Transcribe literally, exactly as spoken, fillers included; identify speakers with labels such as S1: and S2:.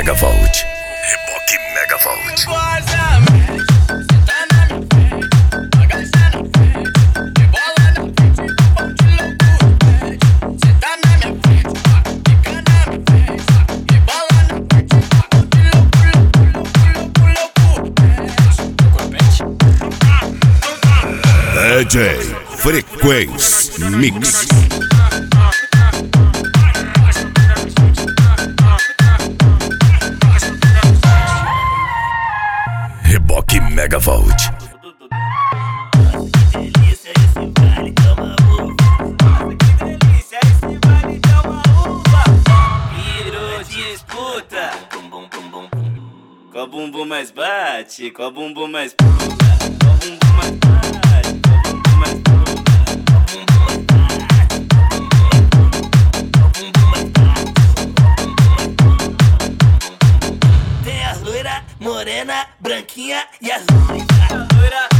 S1: Megavolt. Reboque Megavolt. D J Frequência Mix. Reboque Megavolt.
S2: Que delícia esse baile, toma uva. Que delícia esse baile, toma uva. Virou disputa. Bum, bum, bum, bum, bum. Qual bumbum mais bate? Qual bumbum mais pula? Qual bumbum mais bate? Qual bumbum mais pula? Qual bumbum mais bate? Qual bumbum mais bate? Tem as loira, morena, branquinha e as loira.